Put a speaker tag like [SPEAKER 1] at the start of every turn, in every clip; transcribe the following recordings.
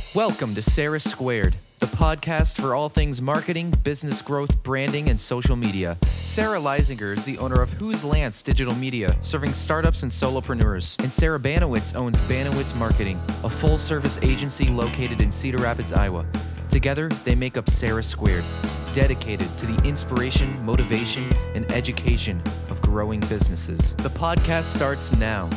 [SPEAKER 1] Welcome to Sarah Squared, the podcast for all things marketing, business growth, branding, and social media. Sarah Leisinger is the owner of Who's Lance Digital Media, serving startups and solopreneurs. And Sarah Banowitz owns Banowitz Marketing, a full-service agency located in Cedar Rapids, Iowa. Together, they make up Sarah Squared, dedicated to the inspiration, motivation, and education of growing businesses. The podcast starts now.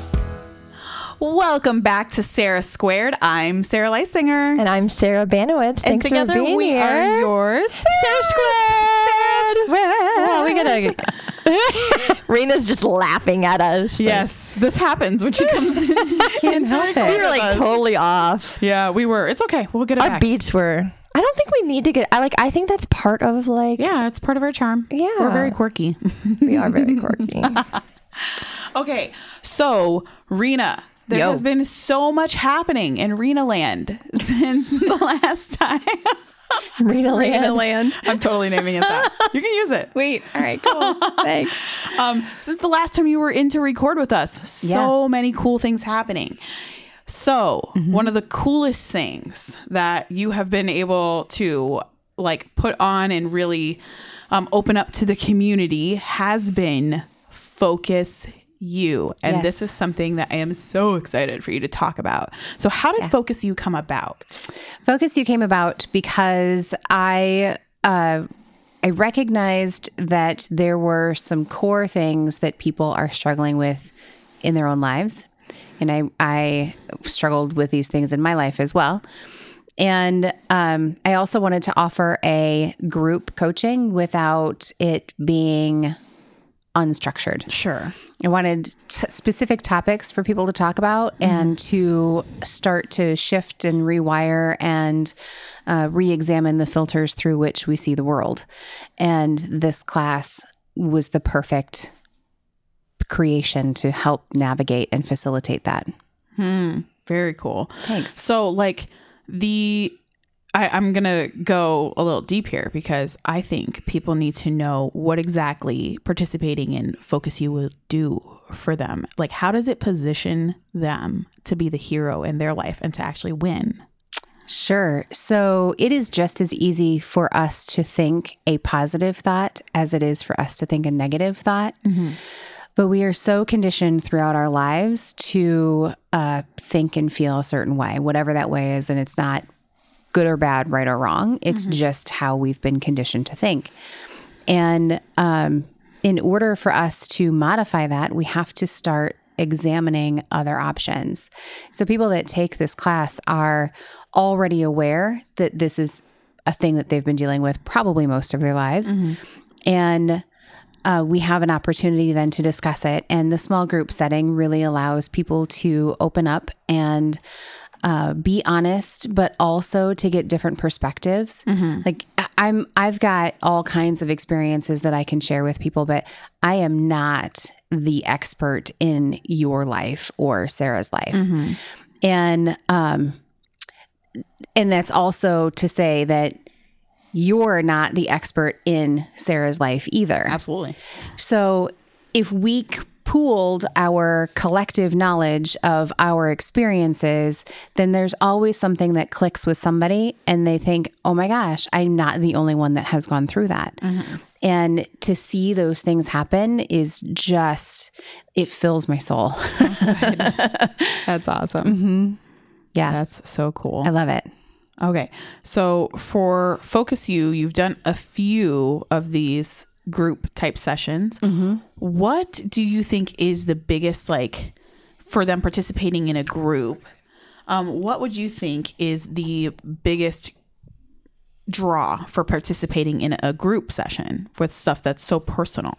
[SPEAKER 2] Welcome back to Sarah Squared. I'm Sarah Leisinger.
[SPEAKER 3] And I'm Sarah Banowitz.
[SPEAKER 2] And
[SPEAKER 3] Thanks
[SPEAKER 2] together
[SPEAKER 3] for being
[SPEAKER 2] we
[SPEAKER 3] here.
[SPEAKER 2] are yours.
[SPEAKER 3] Sarah Squared. Well, we gotta. Rena's just laughing at us.
[SPEAKER 2] Yes, this happens when she comes in.
[SPEAKER 3] Can't help it. We were like totally off.
[SPEAKER 2] Yeah, we were. It's okay. We'll get it
[SPEAKER 3] Our
[SPEAKER 2] back.
[SPEAKER 3] beats were. I don't think we need to get. I think that's part of like.
[SPEAKER 2] Yeah, it's part of our charm.
[SPEAKER 3] Yeah,
[SPEAKER 2] we're very quirky.
[SPEAKER 3] We are very quirky.
[SPEAKER 2] Okay, so Rena. There has been so much happening in Rena Land since the last time.
[SPEAKER 3] Rena Land.
[SPEAKER 2] I'm totally naming it that. You can use it.
[SPEAKER 3] Sweet. All right, cool. Thanks.
[SPEAKER 2] Since the last time you were in to record with us, so many cool things happening. So one of the coolest things that you have been able to like put on and really open up to the community has been Focus You. And this is something that I am so excited for you to talk about. So how did Focus You come about?
[SPEAKER 4] Focus You came about because I recognized that there were some core things that people are struggling with in their own lives. And I struggled with these things in my life as well. And I also wanted to offer a group coaching without it being unstructured.
[SPEAKER 2] Sure.
[SPEAKER 4] I wanted specific topics for people to talk about and to start to shift and rewire and re-examine the filters through which we see the world. And this class was the perfect creation to help navigate and facilitate that.
[SPEAKER 2] Very cool.
[SPEAKER 4] Thanks.
[SPEAKER 2] So like I'm going to go a little deep here because I think people need to know what exactly participating in Focus You will do for them. Like, how does it position them to be the hero in their life and to actually win?
[SPEAKER 4] Sure. So it is just as easy for us to think a positive thought as it is for us to think a negative thought. But we are so conditioned throughout our lives to think and feel a certain way, whatever that way is. And it's not good or bad, right or wrong. It's just how we've been conditioned to think. And in order for us to modify that, we have to start examining other options. So people that take this class are already aware that this is a thing that they've been dealing with probably most of their lives. And we have an opportunity then to discuss it. And the small group setting really allows people to open up and be honest, but also to get different perspectives. Like I've got all kinds of experiences that I can share with people, but I am not the expert in your life or Sarah's life. And that's also to say that you're not the expert in Sarah's life either.
[SPEAKER 2] Absolutely.
[SPEAKER 4] So if we pooled our collective knowledge of our experiences, then there's always something that clicks with somebody and they think, oh my gosh, I'm not the only one that has gone through that. And to see those things happen is just, it fills my soul.
[SPEAKER 2] That's awesome.
[SPEAKER 4] Yeah.
[SPEAKER 2] That's so cool.
[SPEAKER 4] I love it.
[SPEAKER 2] Okay. So for Focus You, you've done a few of these group type sessions. What do you think is the biggest, like, for them participating in a group? What would you think is the biggest draw for participating in a group session with stuff that's so personal?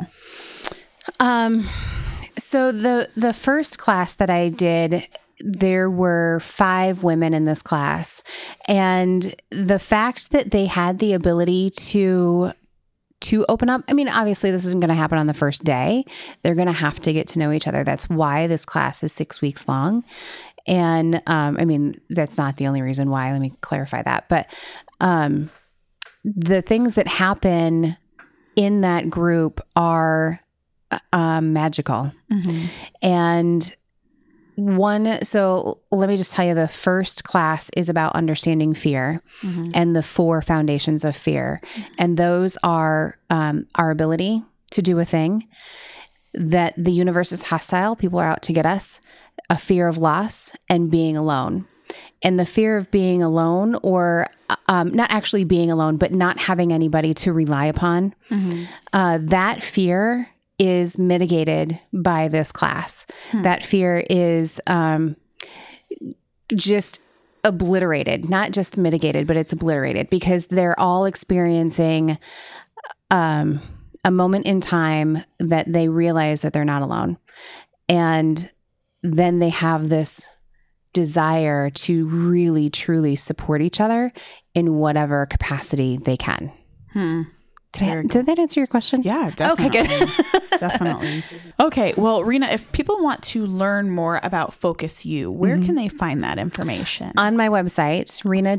[SPEAKER 4] So the first class that I did, there were 5 women in this class, and the fact that they had the ability to open up. I mean, obviously this isn't going to happen on the first day. They're going to have to get to know each other. That's why this class is 6 weeks long. And I mean, that's not the only reason why. Let me clarify that. But the things that happen in that group are magical. And So let me just tell you, the first class is about understanding fear and the 4 foundations of fear. And those are our ability to do a thing, that the universe is hostile, people are out to get us, a fear of loss, and being alone. And the fear of being alone, or not actually being alone, but not having anybody to rely upon, that fear is mitigated by this class. That fear is just obliterated, not just mitigated, but it's obliterated, because they're all experiencing a moment in time that they realize that they're not alone. And then they have this desire to really, truly support each other in whatever capacity they can. Did that answer your question?
[SPEAKER 2] Yeah, definitely.
[SPEAKER 4] Okay, good.
[SPEAKER 2] Definitely. Okay, well, Rena, if people want to learn more about Focus You, where can they find that information?
[SPEAKER 4] On my website,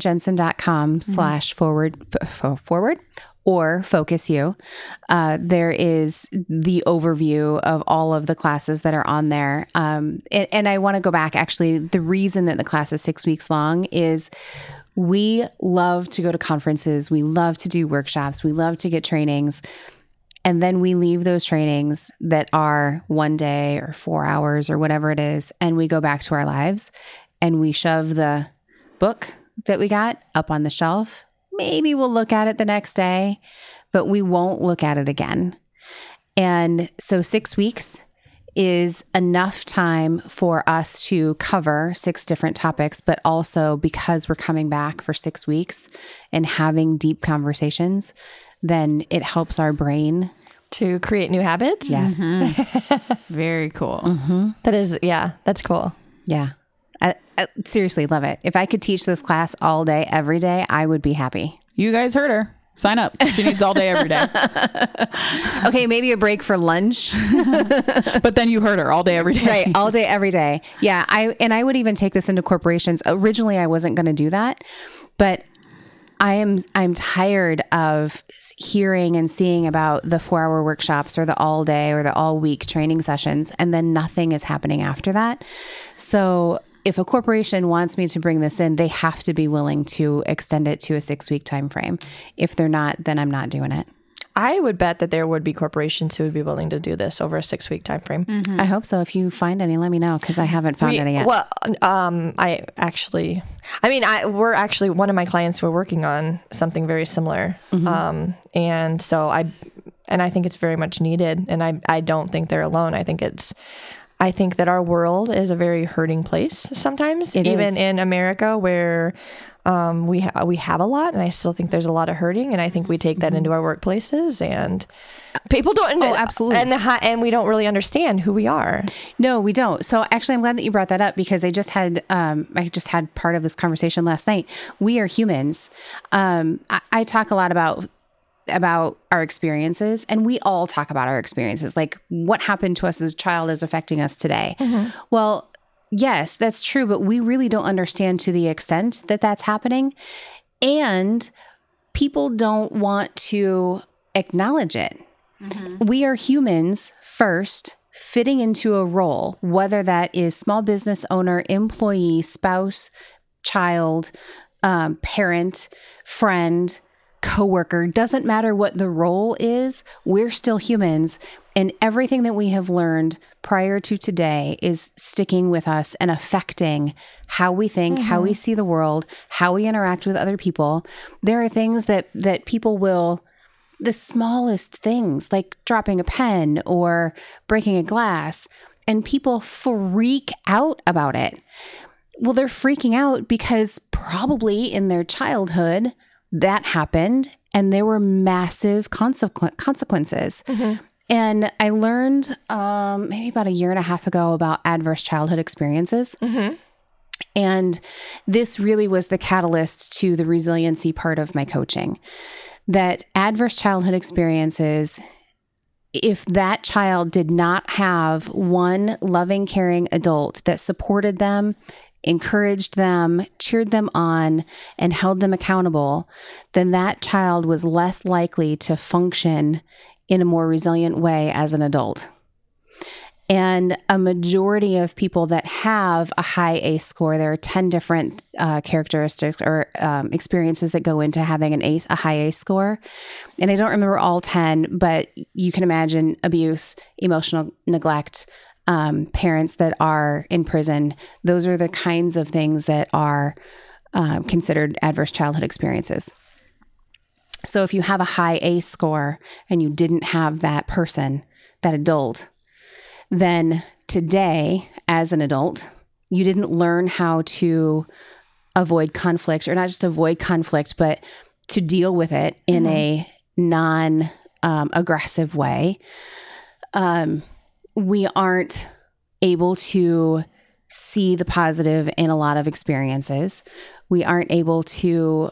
[SPEAKER 4] renajensen.com/forward or Focus You. There is the overview of all of the classes that are on there. And I want to go back. Actually, the reason that the class is 6 weeks long is we love to go to conferences. We love to do workshops. We love to get trainings. And then we leave those trainings that are 1 day or 4 hours or whatever it is. And we go back to our lives and we shove the book that we got up on the shelf. Maybe we'll look at it the next day, but we won't look at it again. And so 6 weeks is enough time for us to cover 6 different topics, but also because we're coming back for 6 weeks and having deep conversations, then it helps our brain
[SPEAKER 3] to create new habits.
[SPEAKER 4] Yes.
[SPEAKER 2] Very cool.
[SPEAKER 3] That is, that's cool.
[SPEAKER 4] Yeah. I seriously love it. If I could teach this class all day, every day, I would be happy.
[SPEAKER 2] You guys heard her. Sign up. She needs all day, every day.
[SPEAKER 4] Okay, maybe a break for lunch.
[SPEAKER 2] But then you heard her all day, every day.
[SPEAKER 4] Right, all day, every day. Yeah, I would even take this into corporations. Originally, I wasn't going to do that, but I'm tired of hearing and seeing about the 4-hour workshops or the all day or the all week training sessions, and then nothing is happening after that. So if a corporation wants me to bring this in, they have to be willing to extend it to a 6-week time frame. If they're not, then I'm not doing it.
[SPEAKER 3] I would bet that there would be corporations who would be willing to do this over a 6-week time frame.
[SPEAKER 4] I hope so. If you find any, let me know, because I haven't found any yet.
[SPEAKER 3] Well, we're actually, one of my clients, we're working on something very similar. And so I think it's very much needed. And I don't think they're alone. I think that our world is a very hurting place sometimes, even in America, where we have a lot, and I still think there's a lot of hurting, and I think we take that into our workplaces, and people don't.
[SPEAKER 4] Oh, absolutely.
[SPEAKER 3] And we don't really understand who we are.
[SPEAKER 4] No, we don't. So actually, I'm glad that you brought that up, because I just had part of this conversation last night. We are humans. I talk a lot about our experiences, and we all talk about our experiences, like what happened to us as a child is affecting us today. Well, yes, that's true, but we really don't understand to the extent that that's happening, and people don't want to acknowledge it. We are humans first, fitting into a role, whether that is small business owner, employee, spouse, child, parent, friend, coworker. Doesn't matter what the role is, we're still humans, and everything that we have learned prior to today is sticking with us and affecting how we think, how we see the world, how we interact with other people. There are things that people will, the smallest things, like dropping a pen or breaking a glass, and people freak out about it. Well, they're freaking out because probably in their childhood that happened, and there were massive consequences. And I learned maybe about 1.5 years ago about adverse childhood experiences. And this really was the catalyst to the resiliency part of my coaching. That adverse childhood experiences, if that child did not have one loving, caring adult that supported them, encouraged them, cheered them on, and held them accountable, then that child was less likely to function in a more resilient way as an adult. And a majority of people that have a high ACE score, there are 10 different characteristics or experiences that go into having a high ACE score. And I don't remember all 10, but you can imagine abuse, emotional neglect, parents that are in prison. Those are the kinds of things that are considered adverse childhood experiences. So if you have a high ACE score and you didn't have that person, that adult, then today, as an adult, you didn't learn how to avoid conflict, or not just avoid conflict, but to deal with it in a non-aggressive way. We aren't able to see the positive in a lot of experiences. We aren't able to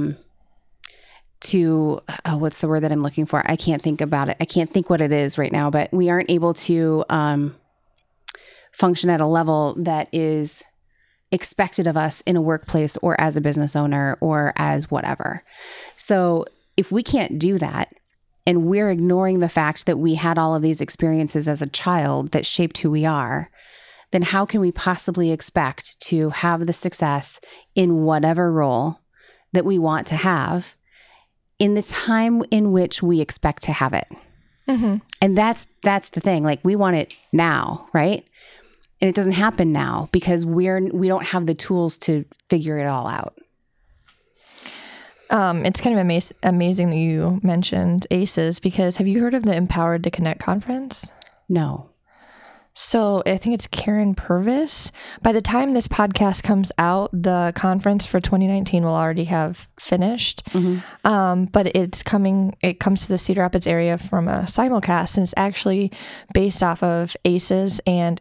[SPEAKER 4] what's the word that I'm looking for? I can't think about it. I can't think what it is right now, but we aren't able to function at a level that is expected of us in a workplace or as a business owner or as whatever. So if we can't do that, and we're ignoring the fact that we had all of these experiences as a child that shaped who we are, then how can we possibly expect to have the success in whatever role that we want to have in the time in which we expect to have it? Mm-hmm. And that's the thing. Like, we want it now, right? And it doesn't happen now because we don't have the tools to figure it all out.
[SPEAKER 3] It's kind of amazing that you mentioned ACEs, because have you heard of the Empowered to Connect conference?
[SPEAKER 4] No.
[SPEAKER 3] So I think it's Karen Purvis. By the time this podcast comes out, the conference for 2019 will already have finished. Mm-hmm. But it comes to the Cedar Rapids area from a simulcast, and it's actually based off of ACEs and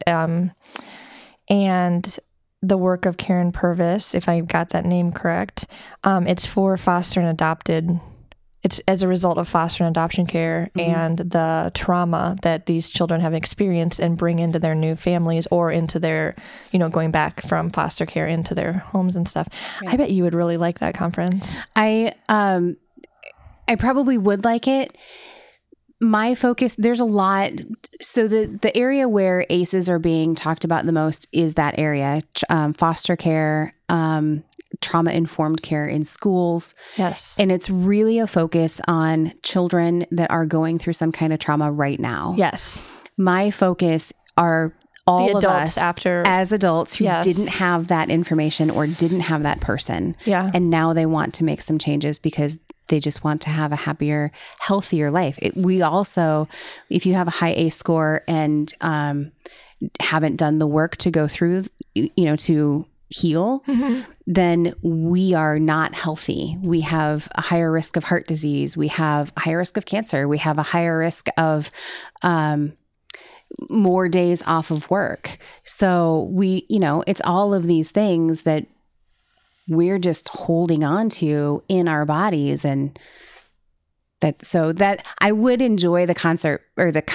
[SPEAKER 3] the work of Karen Purvis, if I got that name correct. It's for foster and adopted. It's as a result of foster and adoption care, mm-hmm. and the trauma that these children have experienced and bring into their new families or into their, going back from foster care into their homes and stuff. Right. I bet you would really like that conference.
[SPEAKER 4] I probably would like it. My focus, there's a lot. So the area where ACEs are being talked about the most is that area, foster care, trauma-informed care in schools.
[SPEAKER 3] Yes.
[SPEAKER 4] And it's really a focus on children that are going through some kind of trauma right now.
[SPEAKER 3] Yes.
[SPEAKER 4] My focus are all
[SPEAKER 3] the
[SPEAKER 4] of us as adults who
[SPEAKER 3] yes.
[SPEAKER 4] didn't have that information or didn't have that person.
[SPEAKER 3] Yeah.
[SPEAKER 4] And now they want to make some changes because they just want to have a happier, healthier life. We also, if you have a high ACE score and haven't done the work to go through, to heal, mm-hmm. then we are not healthy. We have a higher risk of heart disease. We have a higher risk of cancer. We have a higher risk of more days off of work. So it's all of these things that we're just holding on to in our bodies. And that I would enjoy the concert or the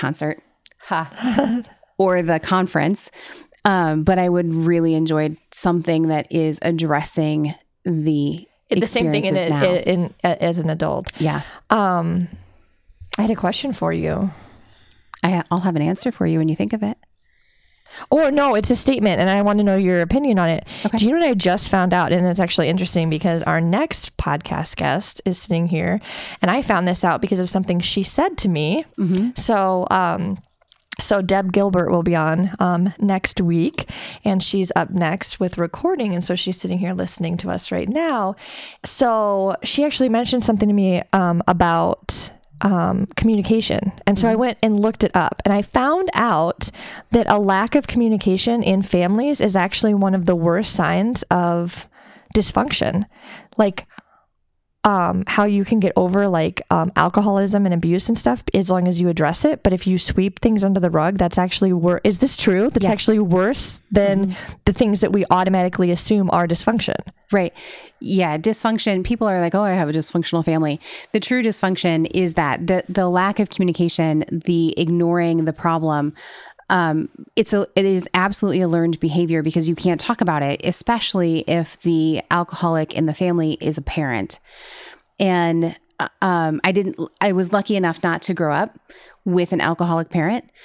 [SPEAKER 4] conference. But I would really enjoy something that is addressing the
[SPEAKER 3] same thing as an adult.
[SPEAKER 4] Yeah.
[SPEAKER 3] I had a question for you.
[SPEAKER 4] I'll have an answer for you when you think of it.
[SPEAKER 3] Or no, it's a statement, and I want to know your opinion on it. Okay. Do you know what I just found out? And it's actually interesting because our next podcast guest is sitting here, and I found this out because of something she said to me. Mm-hmm. So Deb Gilbert will be on next week, and she's up next with recording. And so she's sitting here listening to us right now. So she actually mentioned something to me about communication. And so I went and looked it up, and I found out that a lack of communication in families is actually one of the worst signs of dysfunction. Like, how you can get over alcoholism and abuse and stuff as long as you address it. But if you sweep things under the rug, that's actually worse. Is this true? That's actually worse than the things that we automatically assume are dysfunction.
[SPEAKER 4] Right. Yeah. Dysfunction. People are like, oh, I have a dysfunctional family. The true dysfunction is that the lack of communication, the ignoring the problem, it is absolutely a learned behavior because you can't talk about it, especially if the alcoholic in the family is a parent. And I was lucky enough not to grow up with an alcoholic parent.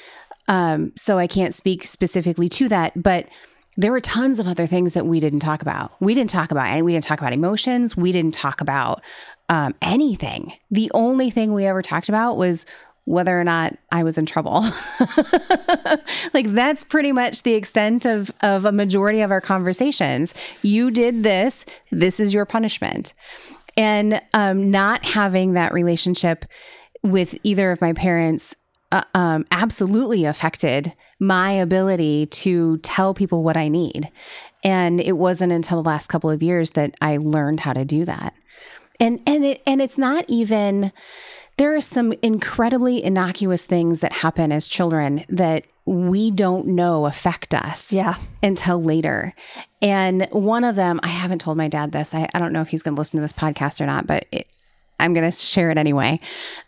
[SPEAKER 4] So I can't speak specifically to that, but there were tons of other things that we didn't talk about. We didn't talk about emotions. We didn't talk about anything. The only thing we ever talked about was whether or not I was in trouble. Like that's pretty much the extent of a majority of our conversations. You did this. This is your punishment. And not having that relationship with either of my parents absolutely affected my ability to tell people what I need. And it wasn't until the last couple of years that I learned how to do that. And it's not even, there are some incredibly innocuous things that happen as children that we don't know affect us until later. And one of them, I haven't told my dad this. I don't know if he's going to listen to this podcast or not, but I'm going to share it anyway.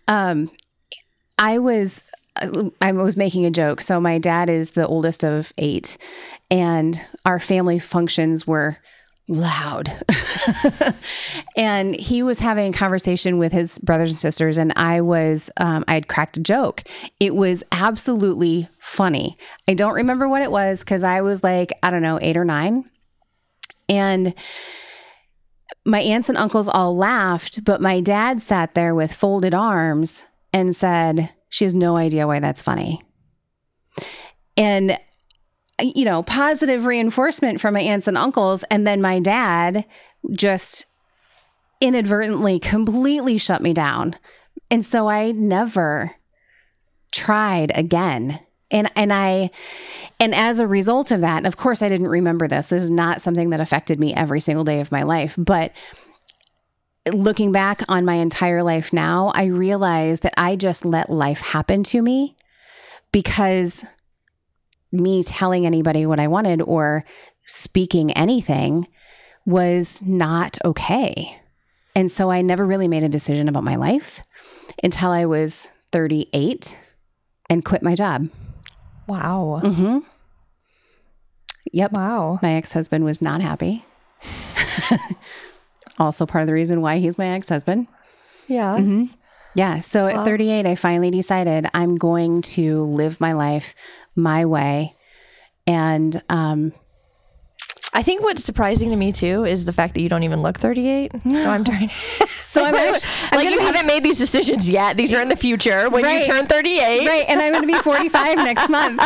[SPEAKER 4] I was making a joke. So my dad is the oldest of 8 and our family functions were loud. And he was having a conversation with his brothers and sisters and I had cracked a joke. It was absolutely funny. I don't remember what it was because I was like, I don't know, 8 or 9. And my aunts and uncles all laughed, but my dad sat there with folded arms and said, she has no idea why that's funny. And, you know, positive reinforcement from my aunts and uncles. And then my dad just inadvertently completely shut me down. And so I never tried again. And as a result of that, of course, I didn't remember this. This is not something that affected me every single day of my life. But looking back on my entire life now, I realize that I just let life happen to me because me telling anybody what I wanted or speaking anything was not okay. And so I never really made a decision about my life until I was 38 and quit my job.
[SPEAKER 3] Wow.
[SPEAKER 4] Mm-hmm. Yep.
[SPEAKER 3] Wow.
[SPEAKER 4] My ex-husband was not happy. Also part of the reason why he's my ex-husband.
[SPEAKER 3] Yeah.
[SPEAKER 4] Mm-hmm. Yeah. So at 38, I finally decided I'm going to live my life my way. And
[SPEAKER 3] I think what's surprising to me too is the fact that you don't even look 38. So I'm trying.
[SPEAKER 4] So I'm
[SPEAKER 3] you haven't made these decisions yet. These are in the future when you turn 38.
[SPEAKER 4] Right. And I'm going to be 45 next month.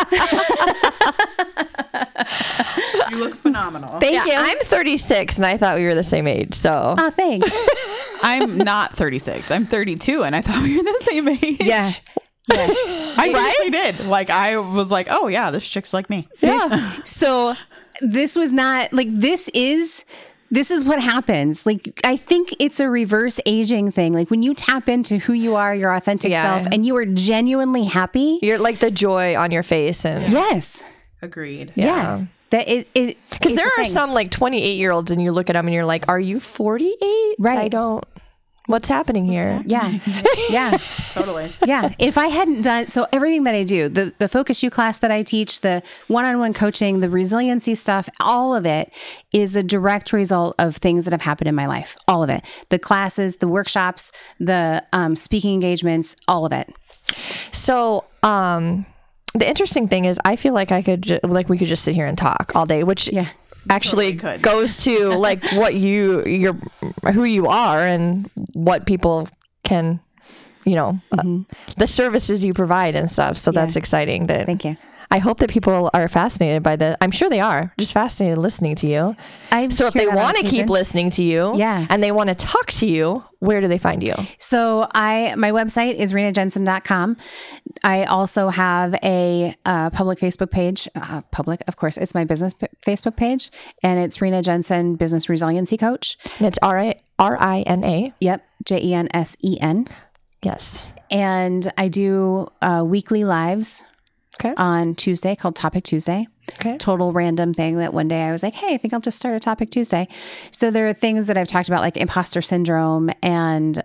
[SPEAKER 2] You look phenomenal.
[SPEAKER 4] Thank you.
[SPEAKER 3] I'm 36 and I thought we were the same age. So.
[SPEAKER 4] Oh, thanks.
[SPEAKER 2] I'm not 36. I'm 32 and I thought we were the same age.
[SPEAKER 4] Yeah. Yeah.
[SPEAKER 2] I seriously did. Like I was like, oh yeah, this chick's like me.
[SPEAKER 4] Yeah. So this was not like, this is what happens. Like, I think it's a reverse aging thing. Like when you tap into who you are, your authentic self, and you are genuinely happy.
[SPEAKER 3] You're like the joy on your face. And
[SPEAKER 4] yes.
[SPEAKER 2] Agreed.
[SPEAKER 4] Yeah. That it
[SPEAKER 3] because there are some like 28-year-olds and you look at them and you're like, are you 48?
[SPEAKER 4] Right.
[SPEAKER 3] What's happening here?
[SPEAKER 4] Yeah. Yeah.
[SPEAKER 2] Totally.
[SPEAKER 4] Yeah. If I hadn't done, so everything that I do, the Focus You class that I teach, the one-on-one coaching, the resiliency stuff, all of it is a direct result of things that have happened in my life. All of it. The classes, the workshops, the speaking engagements, all of it.
[SPEAKER 3] So, the interesting thing is I feel like we could just sit here and talk all day, which actually goes to like what who you are and what people can, the services you provide and stuff. So that's exciting.
[SPEAKER 4] Thank you.
[SPEAKER 3] I hope that people are fascinated by the, I'm sure they are just fascinated listening to you. So if they want to keep listening to you and they want to talk to you, where do they find you?
[SPEAKER 4] So my website is renajensen.com. I also have a public Facebook page. Public, of course, it's my business Facebook page, and it's Rena Jensen Business Resiliency Coach.
[SPEAKER 3] And it's RINA.
[SPEAKER 4] Yep, JENSEN.
[SPEAKER 3] Yes.
[SPEAKER 4] And I do weekly lives on Tuesday called Topic Tuesday.
[SPEAKER 3] Okay.
[SPEAKER 4] Total random thing that one day I was like, hey, I think I'll just start a Topic Tuesday. So there are things that I've talked about like imposter syndrome and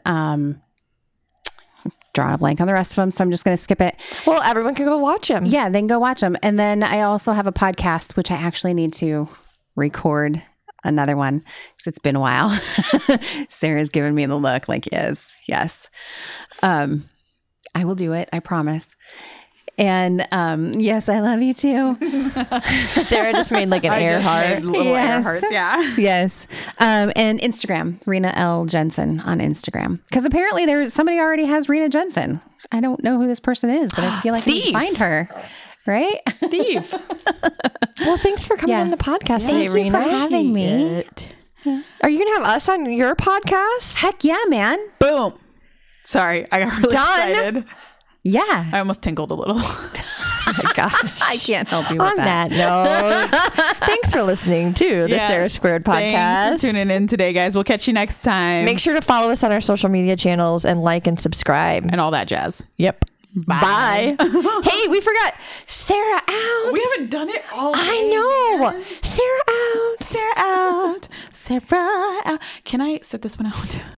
[SPEAKER 4] drawing a blank on the rest of them. So I'm just going to skip it.
[SPEAKER 3] Well, everyone can go watch them.
[SPEAKER 4] Yeah, they can go watch them. And then I also have a podcast, which I actually need to record another one because it's been a while. Sarah's given me the look like, yes. I will do it. I promise. And yes, I love you too.
[SPEAKER 3] Sarah just made like an air heart.
[SPEAKER 2] Little air hearts, yeah.
[SPEAKER 4] Yes. And Instagram, Rena L. Jensen on Instagram. Because apparently there's somebody already has Rena Jensen. I don't know who this person is, but I feel like I need to find her. Right?
[SPEAKER 3] Steve. Well, thanks for coming on the podcast today,
[SPEAKER 4] Thank you for
[SPEAKER 3] Rena.
[SPEAKER 4] having me.
[SPEAKER 3] Are you going to have us on your podcast?
[SPEAKER 4] Heck yeah, man.
[SPEAKER 2] Boom. Sorry, I got really excited.
[SPEAKER 4] Yeah.
[SPEAKER 2] I almost tinkled a little.
[SPEAKER 3] Oh my gosh.
[SPEAKER 4] I can't help you with
[SPEAKER 3] On that note, thanks for listening to the Sarah Squared podcast.
[SPEAKER 2] Thanks for tuning in today, guys. We'll catch you next time.
[SPEAKER 3] Make sure to follow us on our social media channels and like and subscribe.
[SPEAKER 2] And all that jazz.
[SPEAKER 3] Yep. Bye. Hey, we forgot Sarah out.
[SPEAKER 2] We haven't done it all day.
[SPEAKER 3] I know. Sarah out.
[SPEAKER 2] Sarah out. Sarah out. Can I set this one out?